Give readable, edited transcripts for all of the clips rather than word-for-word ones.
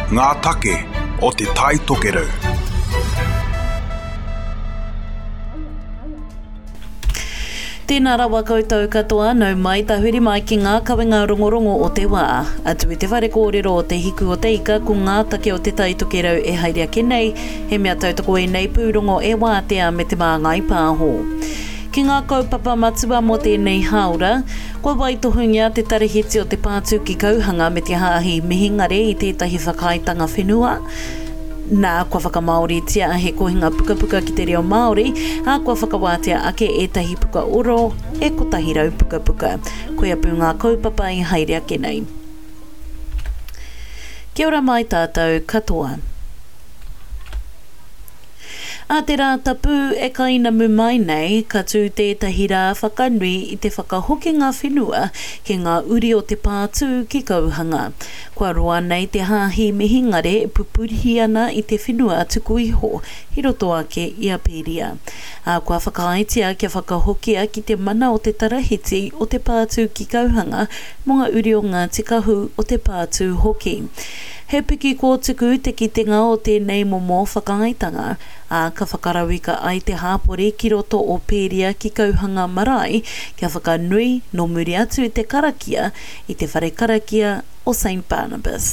ngā take o te tai tokerau. Tēnā rawa koutou katoa, nau mai tahuri mai ki ngā kawenga rongorongo o te wā. Atu i te whare kōrero o te hiku o te ika, ko ngā take o te tai tokerau e haere ake nei, he mea tautoko e nei pūrongo e wātea me te māngai pāho. Ki ngā kaupapa matua mo tēnei haura, kua waitohungia te tarehiti o te pātū ki kauhanga me te hāhi mihingare i tētahi whakaitanga whenua. Nā kua whakamaoritia he kohinga pukapuka ki te reo Māori, a kua whakawātia ake e tahi puka oro, e kotahi rau pukapuka. Koe apu ngā kaupapa i haere ake nei. Kia ora mai tātou katoa. A te rā tapu e kainamu mai nei, ka tū tētahi rā whakanui i te whakahoki ngā whenua ki ngā uri o te pātū ki kauhanga. Kua roa nei te hāhi mihingare e pupurihi ana i te whenua tuku iho, hi roto ake i a pēria. A kua whakaitia kia whakahokia ki te mana o te tarahiti o te pātū ki kauhanga, mo ngā uri o ngā tikahu o te pātū hoki. He piki kōtuku te kitenga o tēnei momo whakaitanga, a ka whakarawika ai te hāpore ki roto o pēria ki kauhanga marae, kia whakanui no muri atu i te karakia, i te whare karakia o St. Barnabas.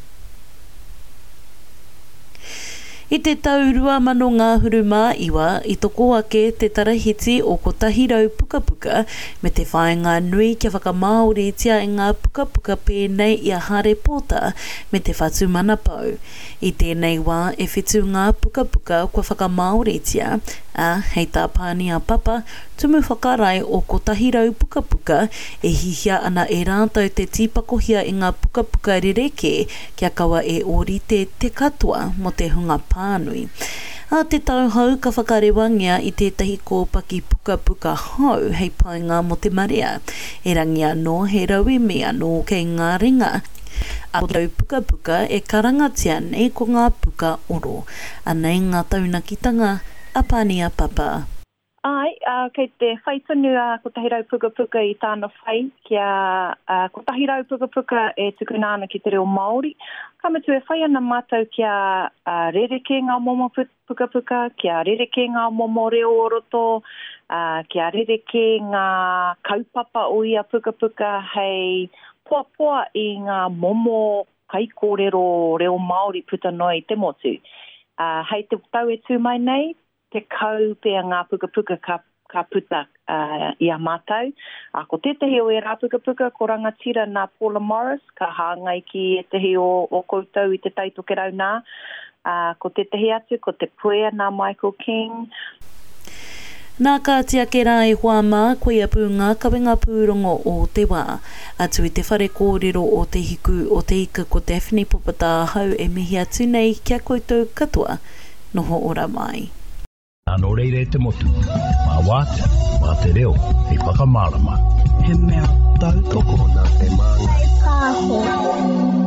I te tau 2000 mā iwa, i toko ake te tarahiti o kotahi rau pukapuka me te whaenga nui kia whakamaoritia i ngā pukapuka pēnei i a Harry Potter me te whatu manapau. I tēnei wā e whitu ngā pukapuka kua whakamaoritia, a hei tā pānia papa, tumu whakarai o kotahi rau pukapuka e hihia ana e rātau te tīpakohia i ngā pukapuka rireke kia kawa e orite te katoa mo te hunga pānui. A te tauhau ka whakarewangia i tētahi kōpaki pukapuka hau hei painga mo te marea. E rangi anō he rawi me anō kei ngā ringa. A tau pukapuka e karangatia nei ko ngā puka oro. Anei ngā taunakitanga a pānia papa. Ai, kei te whaitunu a kotahi rau pukapuka i tāna whai, kia kotahi rau pukapuka e tukunāna ki te reo Māori. Kamatu e whai ana mātou kia rereke ngā momo pukapuka, kia rereke ngā momo reo oroto, kia rereke ngā kaupapa o ia pukapuka hei poa i ngā momo kaikōrero reo Māori puta noi te motu. Hei te tau e tū mai nei, te kau pēr ngā pukapuka ka puta i a mātou. Ko tētahi o e rā pukapuka, ko rangatira nā Paula Morris, ka hāngai ki e tehi o koutou i te taitokerau nā. Ko tētahi atu, ko te puea nā Michael King. Nā kātia ke rā e hoa mā, koe apu ngā kawenga pūrongo o te wā. Atu i te whare kōrero o te hiku o te ika ko Daphne Popatāhau e mihi atu nei kia koutou katoa, noho ora mai. Nō reire te motu, mā wātea, mā te reo, hei whakamārama. He mea tau toko nā te māngai. Pāho.